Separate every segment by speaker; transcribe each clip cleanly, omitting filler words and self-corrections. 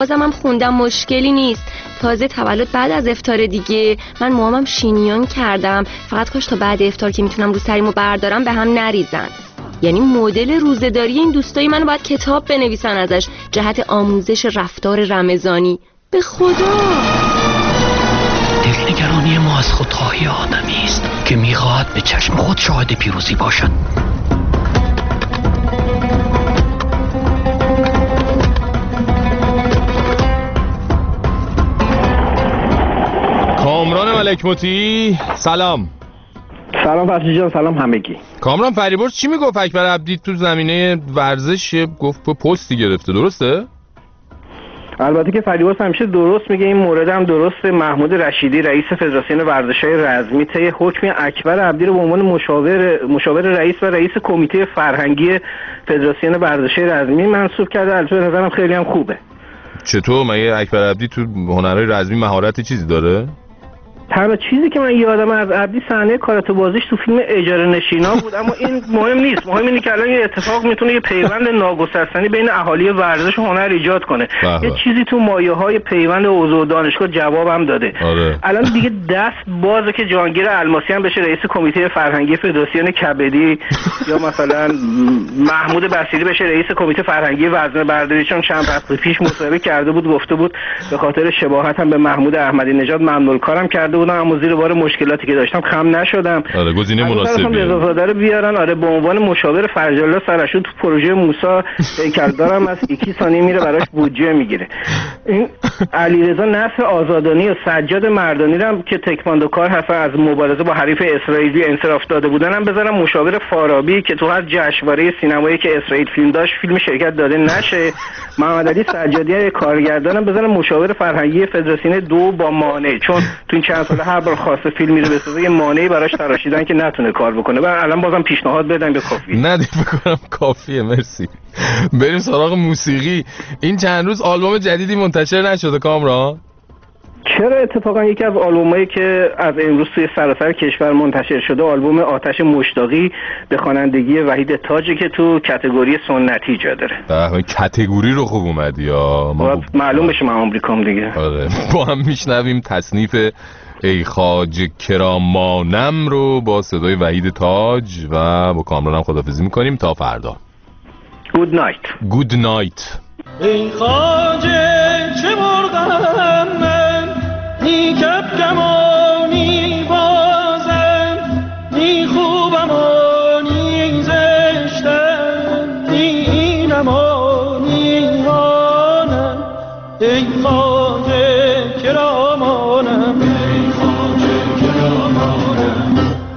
Speaker 1: بازم هم خوندم مشکلی نیست. تازه تولد بعد از افطار دیگه. من موامم شینیان کردم، فقط کاش تا بعد افطار که میتونم رو سریمو بردارم به هم نریزن. یعنی مدل روزه‌داری این دوستای منو باید کتاب بنویسن ازش، جهت آموزش رفتار رمضانی. به خدا
Speaker 2: دلنگرانی ما از خودخواهی آدمی است که میخواهد به چشم خود شاهد پیروزی باشد.
Speaker 3: کامران ملک مطیع، سلام.
Speaker 4: سلام فرشید جان، سلام همگی.
Speaker 3: کامران فریبرز چی میگفت اکبر عبدی تو زمینه ورزش؟ گفت پستی گرفته، درسته؟
Speaker 4: البته که فریبرز همیشه درست میگه، این مورد هم درسته. محمود رشیدی رئیس فدراسیون ورزش‌های رزمی طی حکم اکبر عبدی رو به عنوان مشاور رئیس و رئیس کمیته فرهنگی فدراسیون ورزش‌های رزمی منصوب کرده. البته به نظرم خیلی هم خوبه.
Speaker 3: چطور مگه اکبر عبدی تو هنرهای رزمی مهارت چیزی داره؟
Speaker 4: تنها چیزی که من یادم از عبدی صحنه کاراتو بازیش تو فیلم اجاره نشینا بود، اما این مهم نیست. مهم اینه که الان یه اتفاق میتونه یه پیوند ناگسستنی بین اهالی ورزش و هنر ایجاد کنه. یه چیزی تو مایه‌های پیوند حوزه دانشگاه جوابم داده. الان دیگه دست بازه که جهانگیر الماسی هم بشه رئیس کمیته فرهنگی فدراسیون کبدی یا مثلا محمود بصیری بشه رئیس کمیته فرهنگی وزنه برداری، چون چند وقت پیش مصاحبه کرده بود، گفته بود به خاطر شباهت هم به محمود احمدی نژاد ممنوع کارم کرده بودم، اما زیر بار مشکلاتی که داشتم خم نشدم.
Speaker 3: آره گزینه مناسبیه.
Speaker 4: رضازاده رو بیارن، آره به عنوان مشاور فرجالله سرشون تو پروژه موسی هیکلدارم از 2 ثانیه میره براش بودجه میگیره. این علیرضا نصر آزادانی و سجاد مردانی رو که تکواندوکار هستن، از مبارزه با حریف اسرائیلی انصراف داده بودن، هم بذارم مشاور فارابی که تو هر جشنواره سینمایی که اسرائیل فیلم داشت فیلم شرکت داده نشه. محمد علی سجادی کارگردانم بذارم مشاور فرهنگی فدراسیون 2 با مانع، چون تو این چند سال هر بار خواسته فیلمی رو بسازه یه مانعی براش تراشیدن که نتونه کار بکنه. بعد الان بازم پیشنهاد بدن به کافی.
Speaker 3: نه بکنم کافیه، مرسی. بریم سراغ موسیقی. این چند روز آلبوم جدیدی منتشر نشده کامران؟
Speaker 4: چرا؟ اتفاقا یکی از آلبومایی که از امروز توی سراسر کشور منتشر شده آلبوم آتش مشتاقی به خوانندگی وحید تاجی که تو کاتگوری سنتی جا داره.
Speaker 3: کاتگوری رو خوب اومدی یا
Speaker 4: معلوم بشه من آمریکام دیگه.
Speaker 3: آره با هم میشنویم تصنیف ای خواجه کرامانم رو با صدای وحید تاج و با کامرانم خداحافظی میکنیم تا فردا.
Speaker 4: گود نایت.
Speaker 3: گود نایت.
Speaker 5: ای خواجه چه مردم من، نی کبکم و نی بازم، نی خوبم و نی زشتم، نی اینم و نی آنم. ای خواجه کرامانم، ای خواجه کرامانم.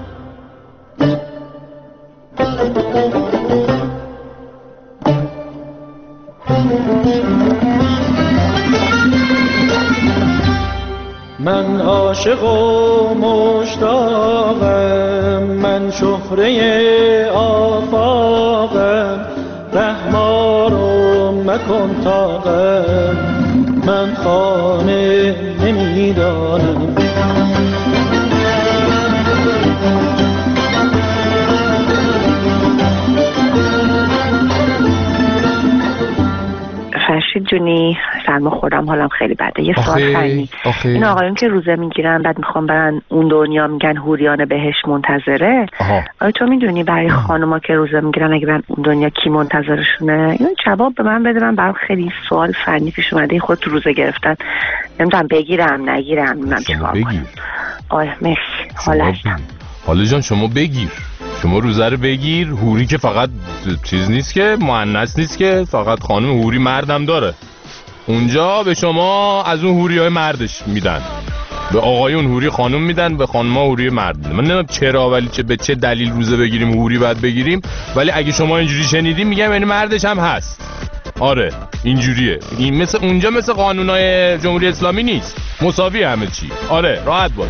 Speaker 5: من عاشق و مشتاقم، من شهره آفاقم، رحمارم مکن طاقم، من خانه نمیدانم.
Speaker 6: فرشید جونی، سرما خوردم، حالم خیلی بده. یه سوال فنی. این آقایون که روزه میگیرن بعد میخوام برن اون دنیا، میگن حوریان بهشت منتظره. آیا تو میدونی برای خانوما که روزه میگیرن اگه برن اون دنیا کی منتظرشونه؟ اینو جواب به من بده. من برام خیلی سوال فنی پیش اومده. خود تو روزه گرفتن نمیدونم بگیرم نگیرم، نمیدونم چیکار کنم. آره مرسی.
Speaker 3: حالا جان شما بگیر، شما روزه رو بگیر. حوری که فقط چیز نیست که مؤنث نیست که فقط خانم حوری، مردم داره. اونجا به شما از اون حوری های مردش میدن، به آقایون حوری خانم میدن، به خانم‌ها حوری مرد میدن. من نمیدونم چرا ولی به چه دلیل روزه بگیریم حوری بعد بگیریم، ولی اگه شما اینجوری شنیدین میگم یعنی مردش هم هست. آره اینجوریه. این مثل اونجا مثل قانونای جمهوری اسلامی نیست، مساوی همه چی. آره راحت باش.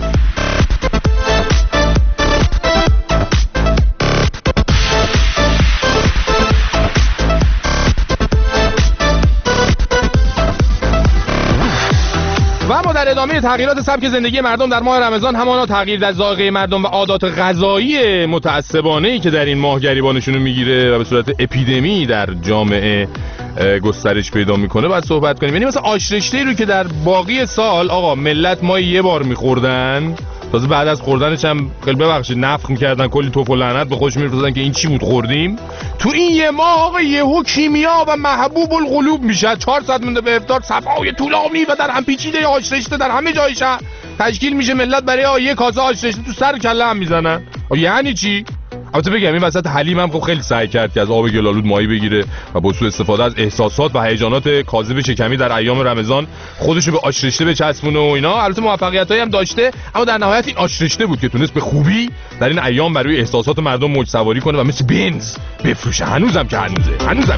Speaker 3: و ما در ادامه تغییرات سبک زندگی مردم در ماه رمضان همانا تغییر در ذائقه مردم و عادات غذایی متعصبانه‌ای که در این ماه گریبانشون رو میگیره و به صورت اپیدمی در جامعه گسترش پیدا میکنه باید صحبت کنیم. یعنی مثلا آش رشته رو که در باقی سال آقا ملت ما یه بار میخوردن، تازه بعد از خوردنش هم خیلی ببخشید نفخ میکردن، کلی توف و لعنت به خودش میرفتن که این چی بود خوردیم. تو این یه ماه آقا یهو کیمیا و محبوب القلوب میشه. 4 ساعت مونده به افطار، صفای طولانی و در هم پیچیده آش رشته در همه جای شهر تشکیل میشه. ملت برای یه کاسه آش رشته تو سر کله هم میزنن. یعنی چی؟ البته بگم این وسط حلیم هم خب خیلی سعی کرد که از آب گلالود ماهی بگیره و با سوء استفاده از احساسات و هیجانات کاذب شکمی در ایام رمضان خودشو به آش رشته بچسبونه و اینا. البته موفقیتایی هم داشته، اما در نهایت این آش رشته بود که تونست به خوبی در این ایام بر روی احساسات مردم موج سواری کنه و مثل بنز بفروشه. هنوزم که هنوزه.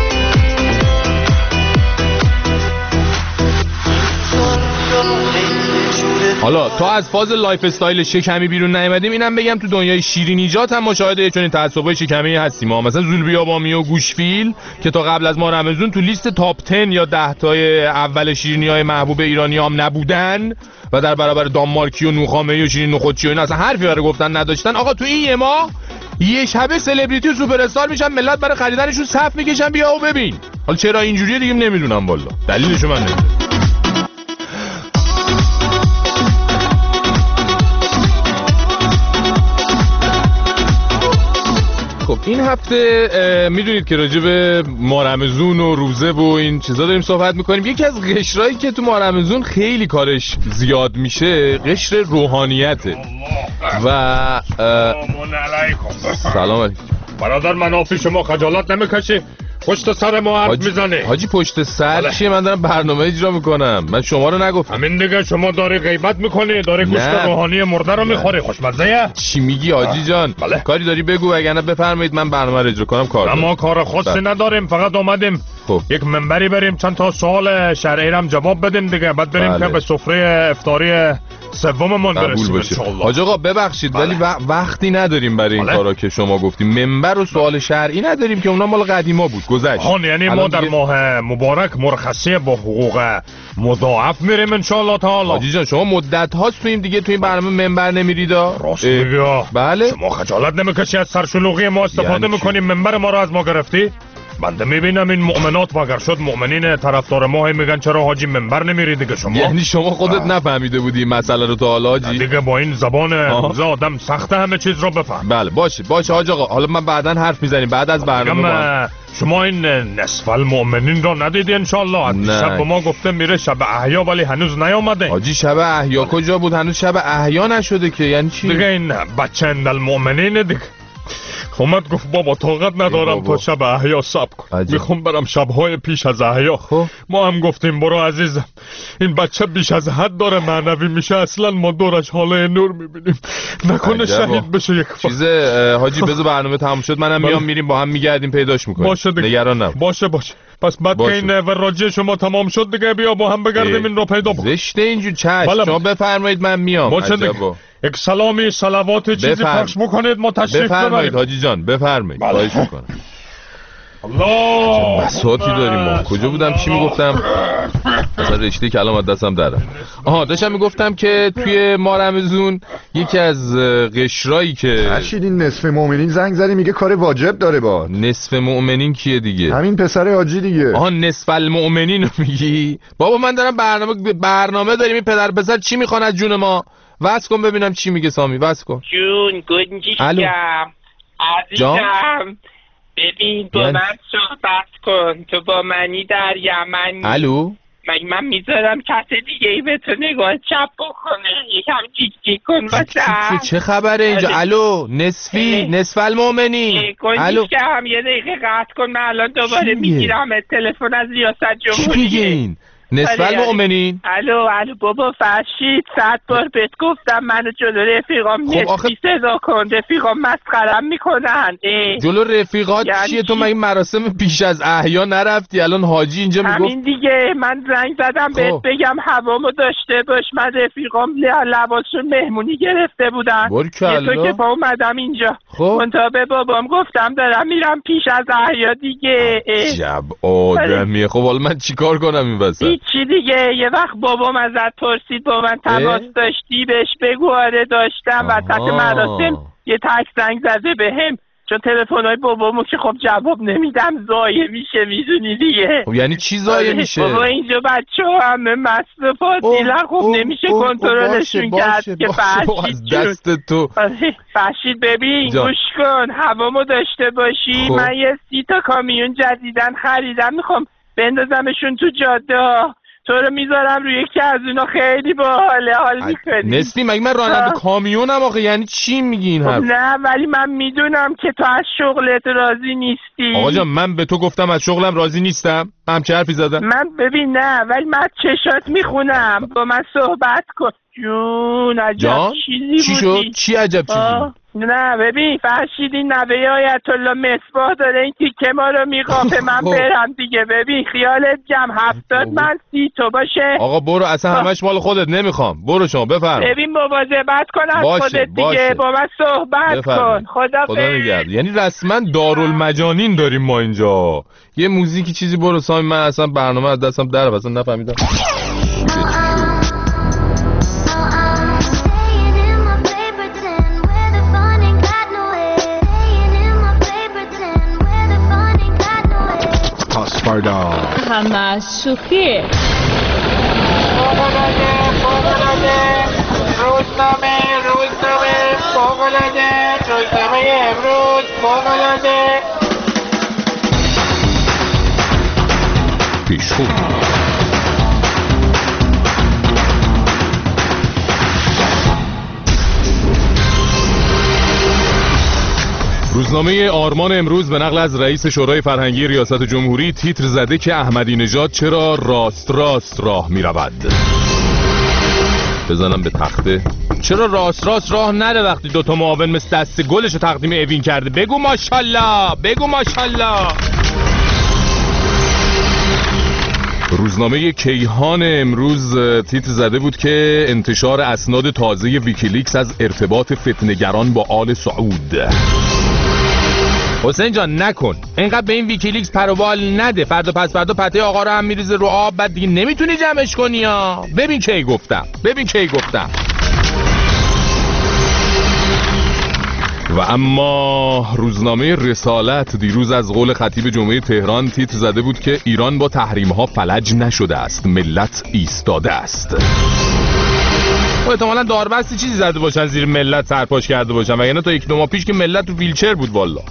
Speaker 3: حالا تا از فاز لایف استایل شکمی بیرون نیومدیم، اینم بگم تو دنیای شیرینیجات هم مشاهده چنین تعصبای شکمی هستیم. ما مثلا زولبیابامی و گوشفیل که تا قبل از ما رمضان تو لیست تاپ 10 یا 10 تای اول شیرینی‌های محبوب ایرانی‌ها هم نبودن و در برابر دانمارکی و نوخامه‌ای و شیرین نخودچی و اینا اصلا حرفی برای گفتن نداشتن. آقا تو این یه ماه یه شبه سلبریتی و سوپر استار میشن، ملت برای خریدنشون صف میکشن. بیا و ببین. حالا چرا اینجوریه دیگه نمیدونم والا، دلیلشو من نمیدونم. خب این هفته میدونید که راجع به ماه رمضان و روزه و این چیزا داریم صحبت میکنیم. یکی از قشرایی که تو ماه رمضان خیلی کارش زیاد میشه قشر روحانیته و سلام علیکم
Speaker 7: برادر. منافی شما خجالت نمیکشی؟ پشت سر ما حرف میزنه.
Speaker 3: حاجی پشت سر چیه؟ من دارم برنامه اجرا میکنم، من شما رو نگفتم.
Speaker 7: همین دیگه شما داری غیبت میکنی، داری گوشت روحانی مرده رو میخوری. خوشمزه.
Speaker 3: چی میگی حاجی جان؟ کاری داری بگو وگرنه بفرمایید من برنامه رو اجرا کنم. کار
Speaker 7: ما کار خاصی نداریم، فقط اومدیم یک منبری بریم چند تا سوال شرعی هم جواب بدیم دیگه، بعد بریم که به سفره افطاری سوممون برسیم ان شاء الله.
Speaker 3: حاج آقا ببخشید ولی وقتی نداریم برای این کارا که شما گفتیم. منبر و سوال شرعی نداریم که اونا مال قدیما بود، گذشت.
Speaker 7: یعنی ما در ماه مبارک مرخصی با حقوق مضاعف میریم ان شاء الله تعالی.
Speaker 3: حاجی جان شما مدت هاست تو این برنامه منبر نمیرید.
Speaker 7: راست میگی.
Speaker 3: بله.
Speaker 7: شما خجالت نمیکشی از سرشلوغی ما استفاده میکنی، منبر ما رو از ما گرفتی؟ بنده میبینم این مؤمنات و اگر شد مؤمنین طرفدار ما میگن چرا حاجی منبر نمیری دیگه شما.
Speaker 3: یعنی شما خودت نفهمیده بودی این مسئله رو تا حالا حاجی؟
Speaker 7: دیگه با این زبان روزه آدم سخته همه چیز رو بفهم.
Speaker 3: بله باشه حاج آقا، حالا من بعداً حرف میزنیم بعد از برنامه.
Speaker 7: شما این نصف المؤمنین رو ندیدی ان شاء الله؟ شب به ما گفته میره شب احیا ولی هنوز نیامده.
Speaker 3: حاجی شب احیا کجا بود؟ هنوز شب احیا نشده که. یعنی چی؟
Speaker 7: دیگه این بچه المؤمنین دیگه اومد گفت بابا طاقت ندارم تا شب احیا صبر کن، میخوام برم شبهای پیش از احیا. ما هم گفتیم برو عزیزم، این بچه بیش از حد داره معنوی میشه، اصلا ما دورش حاله نور میبینیم، نکنه شهید بشه یک
Speaker 3: چیز. حاجی بذار برنامه تموم شد منم میام میریم با هم میگردیم پیداش میکنیم.
Speaker 7: باشه دیگه.
Speaker 3: نگران نباش.
Speaker 7: باشه پس بعد که این وراجه شما تمام شد دیگه بیا با هم بگردیم این رو پیدا کنیم.
Speaker 3: زشته اینجور. چشم شما بفرمایید من میام.
Speaker 7: باشه دیگه. یک سلامی صلوات چیزی پخش بکنید ما تشریف ببریم.
Speaker 3: بفرمایید حاجی جان بفرمایید. خواهش میکنم.
Speaker 7: الله
Speaker 3: بساطی داریم ما. کجا بودم چی میگفتم؟ مثلا رشته کلام از دستم درم. داشتم میگفتم که توی ماه رمضان یکی از قشرایی که
Speaker 8: هرچی این نصف مؤمنین زنگ زدی میگه کار واجب داره. با
Speaker 3: نصف مؤمنین کیه دیگه؟
Speaker 8: همین پسر حاجی دیگه.
Speaker 3: نصف المؤمنین رو میگی؟ بابا من دارم برنامه داریم. این پدر پسر چی میخوان از جون ما؟ واسه کن ببینم چی میگه سامی. واسه کن
Speaker 9: جون گنجیشم عزیزم، ببین با من صحبت کن، تو با منی در یمنی.
Speaker 3: الو
Speaker 9: مگه من میذارم کس دیگه ای به تو نگاه چپ بکنه؟ یکم جیک جیک کن باشم.
Speaker 3: چه خبره اینجا؟ الو نصف المؤمنین.
Speaker 9: الو هم یه دقیقه قطع کن، من الان دوباره میگیرم تلفن از ریاست جمهوری.
Speaker 3: چی میگه این؟ نصف المؤمنین.
Speaker 9: الو بابا فرشید 100 بار بهت گفتم منو جلو رفیقام نصفی صدا کن، رفیقام مسخرم میکنن.
Speaker 3: جلو رفیقات چیه؟ تو مگه مراسم پیش از احیا نرفتی؟ الان حاجی اینجا میگفت
Speaker 9: همین دیگه. من زنگ زدم بهت بگم هوامو داشته باش، من رفیقام لباسشون مهمونی گرفته بودن، تو که با اومدم اینجا منتابه بابام گفتم دارم میرم پیش از احیا دیگه.
Speaker 3: عجب آدمیه. خب حالا من چیکار کنم این وسط؟
Speaker 9: چی دیگه. یه وقت بابام ازت پرسید با من تماس داشتی؟ بهش بگو آره داشتم. وسط مراسم یه تک زنگ زده بهم چون تلفن‌های بابامو که خب جواب نمیدم ضایع میشه، میدونی دیگه.
Speaker 3: خب یعنی چی ضایع میشه؟
Speaker 9: بابا اینجا بچه‌ها همه مست پاتیلن، خب نمیشه کنترلشون کرد که
Speaker 3: از دست تو
Speaker 9: فرشید ببین گوش کن، هوامو داشته باشی. من یه 30 تا کامیون جدیدن خریدم، میخوام بندازمشون تو جاده ها، تو رو میذارم روی یکی از اونا، خیلی باحاله، حال میکنی.
Speaker 3: نسلی مگه من راننده کامیونم آخه، یعنی چی میگی این حرف؟
Speaker 9: نه ولی من میدونم که تو از شغلت راضی نیستی.
Speaker 3: آقا جان من به تو گفتم از شغلم راضی نیستم؟ من چه حرفی زدم؟
Speaker 9: من ببین نه ولی من چشات میخونم، با من صحبت کن. جون عجب چیزی
Speaker 3: چی
Speaker 9: بودی.
Speaker 3: شد؟ چی عجب چیزی؟
Speaker 9: نه ببین فرشید این نوه آیت الله مصباح داره این تیکه ما رو میقافه. من برم دیگه، ببین خیالت جمع 70 من 30 تو باشه.
Speaker 3: آقا برو، اصلا همش مال خودت، نمیخوام. برو شما بفرم.
Speaker 9: ببین مواظبت کن از خودت دیگه، با من صحبت کن. خدا
Speaker 3: نگهدار. یعنی رسما دارالمجانین داریم ما اینجا. یه موزیکی چیزی برو سامی، من اصلا برنامه از دستم در اصلا نفهمیدم.
Speaker 10: همه شوخیه.
Speaker 9: روزنامه امروز فوق‌العاده.
Speaker 3: پیشخو روزنامه آرمان امروز به نقل از رئیس شورای فرهنگی ریاست جمهوری تیتر زده که احمدی نژاد چرا راست راه می رود. بزنم به تخته. چرا راست راه نره وقتی دوتا معاون مثل دست گلش تقدیم اوین کرده؟ بگو ماشالله، بگو ماشالله. روزنامه کیهان امروز تیتر زده بود که انتشار اسناد تازه ویکیلیکس از ارتباط فتنه‌گران با آل سعود. حسین جان نکن، اینقدر به این ویکیلیکس پروبال نده. فردا پس فردا پته آقا رو هم میریزه رو آب، بعد دیگه نمیتونی جمعش کنی ها. ببین کی گفتم. و اما روزنامه رسالت دیروز از قول خطیب جمعه تهران تیتر زده بود که ایران با تحریم‌ها فلج نشده است، ملت ایستاده است. احتمالاً داربستی چیزی زده باشن زیر ملت سرپاش کرده باشن، وگرنه تا 1-2 ماه پیش که ملت تو ویلچر بود والا.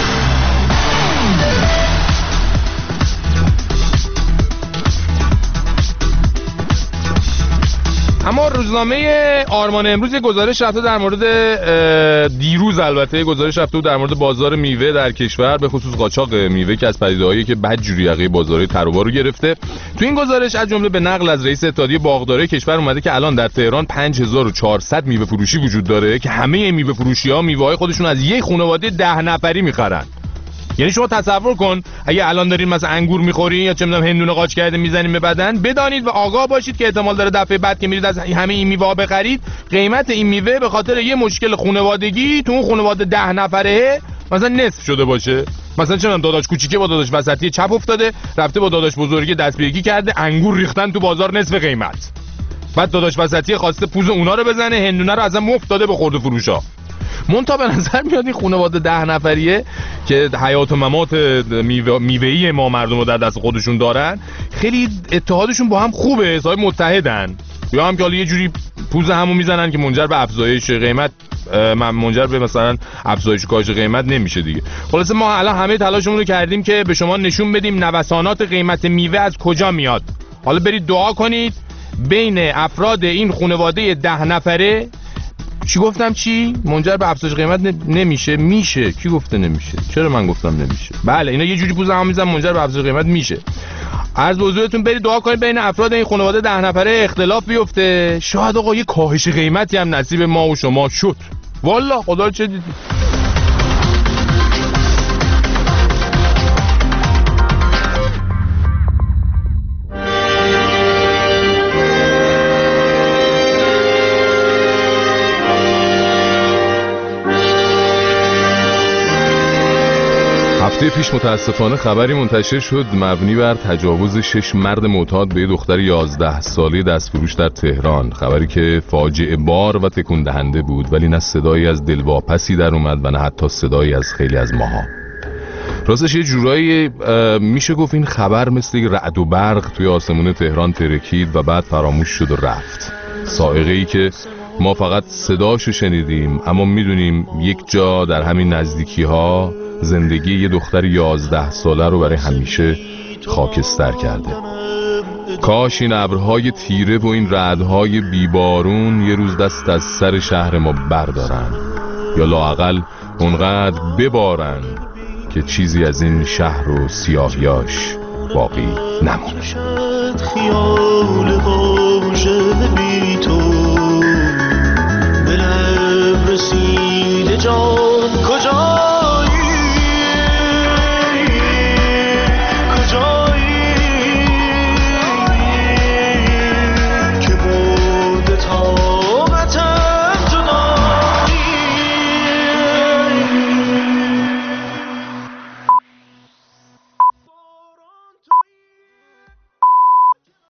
Speaker 3: اما روزنامه آرمان امروز یه گزارش رفته در مورد دیروز، البته گزارش رفته در مورد بازار میوه در کشور، به خصوص قاچاق میوه که از پدیده‌هایی که بدجوری یقه بازار تروبار رو گرفته. تو این گزارش از جمله به نقل از رئیس اتحادیه باغداری کشور اومده که الان در تهران 5400 میوه فروشی وجود داره که همه میوه فروشی‌ها میوه‌های خودشون از یک خانواده 10 نفری میخرن. یعنی شما تصور کن اگه الان دارین مثلا انگور میخورین یا چه میدونم هندونه قاچ کرده میزنین به بدن، بدانید و آگاه باشید که احتمال داره دفعه بعد که میرید از همه این میوه‌ها بخرید، قیمت این میوه به خاطر یه مشکل خانوادگی تو اون خانواده 10 نفره مثلا نصف شده باشه. مثلا چه میدونم داداش کوچیکه با داداش وسطی چپ افتاده، رفته با داداش بزرگی دستپیگی کرده، انگور ریختن تو بازار نصف قیمت. بعد داداش وسطی خواسته پوز اونا رو بزنه، هندونه رو ازم مفت داده به خرده فروشا. منتها به نظر میاد این خانواده 10 نفریه که حیات و ممات میوه‌ای ما مردم رو در دست خودشون دارن، خیلی اتحادشون با هم خوبه، حساب متحدن، یا هم که حالا یه جوری پوز همو میزنن که منجر به افزایش قیمت، منجر به مثلا افزایش کاهش قیمت نمیشه دیگه. خلاصه ما الان همه تلاشمون رو کردیم که به شما نشون بدیم نوسانات قیمت میوه از کجا میاد. حالا برید دعا کنید بین افراد این خانواده 10 نفره چی گفتم چی؟ منجر به افزایش قیمت نمیشه. میشه. کی گفته نمیشه؟ چرا من گفتم نمیشه؟ بله اینا یه جوری پوز هم میزنن منجر به افزایش قیمت میشه. عرض به حضورتون برید دعا کنید بین افراد این خانواده 10 نفره اختلاف بیفته، شاید آقا یه کاهش قیمتی هم نصیب ما و شما شد. والا خدا چه دیدی. هفته پیش متاسفانه خبری منتشر شد مبنی بر تجاوز 6 مرد معتاد به دختر 11 ساله دستفروش در تهران. خبری که فاجعه بار و تکون دهنده بود، ولی نه صدایی از دلواپسی در اومد و نه حتی صدایی از خیلی از ماها. راستش یه جورایی میشه گفت این خبر مثل یک رعد و برق توی آسمون تهران ترکید و بعد فراموش شد و رفت. صاعقه‌ای که ما فقط صداشو شنیدیم، اما میدونیم یک جا در همین نزدیکی ها زندگی یه دختر 11 ساله رو برای همیشه خاکستر کرده. کاش این ابرهای تیره و این رعدهای بیبارون یه روز دست از سر شهر ما بردارن، یا لااقل اونقدر ببارن که چیزی از این شهر و سیاهیاش باقی نمونه.